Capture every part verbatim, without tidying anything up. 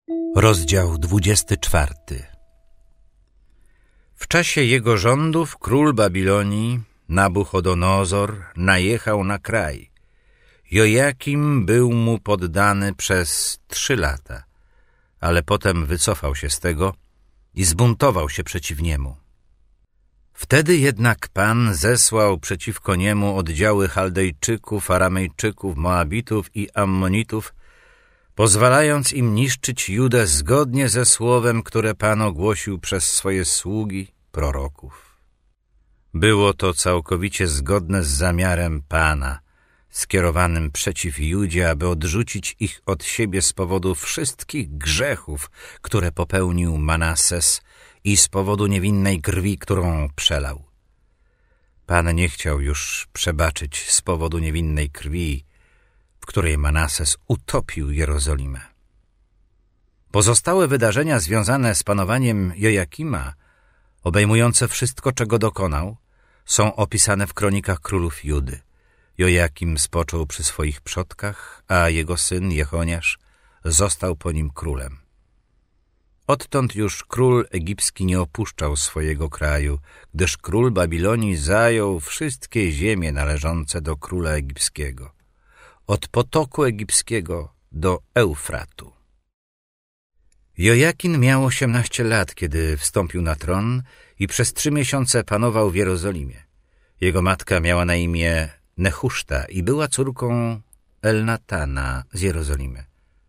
Rozdział dwudziesty czwarty. W czasie jego rządów król Babilonii, Nabuchodonozor, najechał na kraj. Jojakim był mu poddany przez trzy lata, ale potem wycofał się z tego i zbuntował się przeciw niemu. Wtedy jednak Pan zesłał przeciwko niemu oddziały Chaldejczyków, Aramejczyków, Moabitów i Ammonitów, pozwalając im niszczyć Judę zgodnie ze słowem, które Pan ogłosił przez swoje sługi, proroków. Było to całkowicie zgodne z zamiarem Pana, skierowanym przeciw Judzie, aby odrzucić ich od siebie z powodu wszystkich grzechów, które popełnił Manases i z powodu niewinnej krwi, którą przelał. Pan nie chciał już przebaczyć z powodu niewinnej krwi, w której Manases utopił Jerozolimę. Pozostałe wydarzenia związane z panowaniem Jojakima, obejmujące wszystko, czego dokonał, są opisane w kronikach królów Judy. Jojakim spoczął przy swoich przodkach, a jego syn Jechoniasz został po nim królem. Odtąd już król egipski nie opuszczał swojego kraju, gdyż król Babilonii zajął wszystkie ziemie należące do króla egipskiego, od potoku egipskiego do Eufratu. Jojakin miał osiemnaście lat, kiedy wstąpił na tron i przez trzy miesiące panował w Jerozolimie. Jego matka miała na imię Nehuszta i była córką Elnatana z Jerozolimy.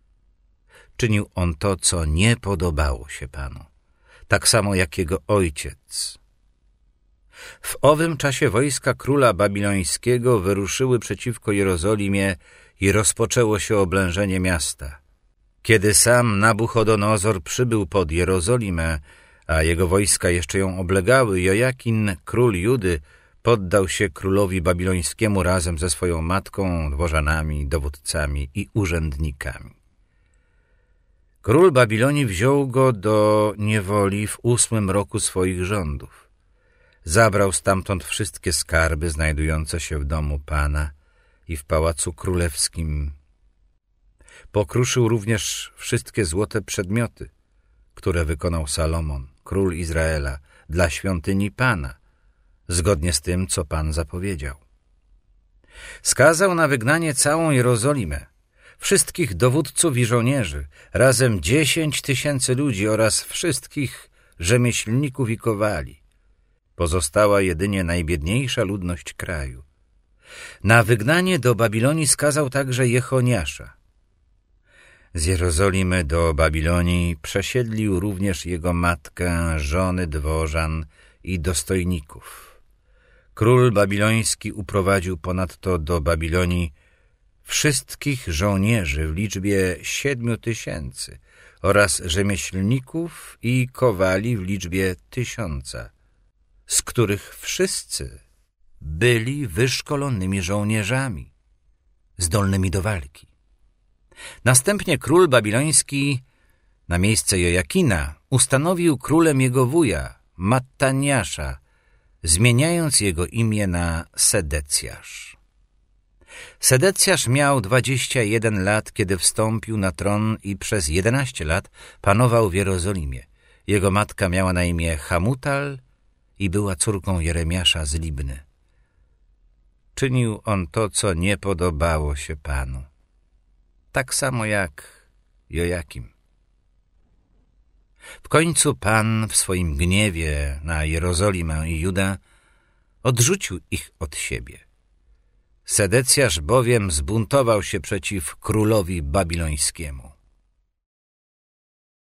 Czynił on to, co nie podobało się Panu, tak samo jak jego ojciec. W owym czasie wojska króla babilońskiego wyruszyły przeciwko Jerozolimie i rozpoczęło się oblężenie miasta. Kiedy sam Nabuchodonozor przybył pod Jerozolimę, a jego wojska jeszcze ją oblegały, Jojakin, król Judy, poddał się królowi babilońskiemu razem ze swoją matką, dworzanami, dowódcami i urzędnikami. Król Babilonii wziął go do niewoli w ósmym roku swoich rządów. Zabrał stamtąd wszystkie skarby znajdujące się w domu Pana i w pałacu królewskim. Pokruszył również wszystkie złote przedmioty, które wykonał Salomon, król Izraela, dla świątyni Pana, zgodnie z tym, co Pan zapowiedział. Skazał na wygnanie całą Jerozolimę, wszystkich dowódców i żołnierzy, razem dziesięć tysięcy ludzi oraz wszystkich rzemieślników i kowali. Pozostała jedynie najbiedniejsza ludność kraju. Na wygnanie do Babilonii skazał także Jechoniasza. Z Jerozolimy do Babilonii przesiedlił również jego matkę, żony dworzan i dostojników. Król babiloński uprowadził ponadto do Babilonii wszystkich żołnierzy w liczbie siedmiu tysięcy oraz rzemieślników i kowali w liczbie tysiąca, z których wszyscy byli wyszkolonymi żołnierzami, zdolnymi do walki. Następnie król babiloński na miejsce Jojakina ustanowił królem jego wuja, Mattaniasza, zmieniając jego imię na Sedecjasz. Sedecjasz miał dwadzieścia jeden lat, kiedy wstąpił na tron i przez jedenaście lat panował w Jerozolimie. Jego matka miała na imię Hamutal i była córką Jeremiasza z Libny. Czynił on to, co nie podobało się Panu, tak samo jak Jojakim. W końcu Pan w swoim gniewie na Jerozolimę i Judę odrzucił ich od siebie. Sedecjasz bowiem zbuntował się przeciw królowi babilońskiemu.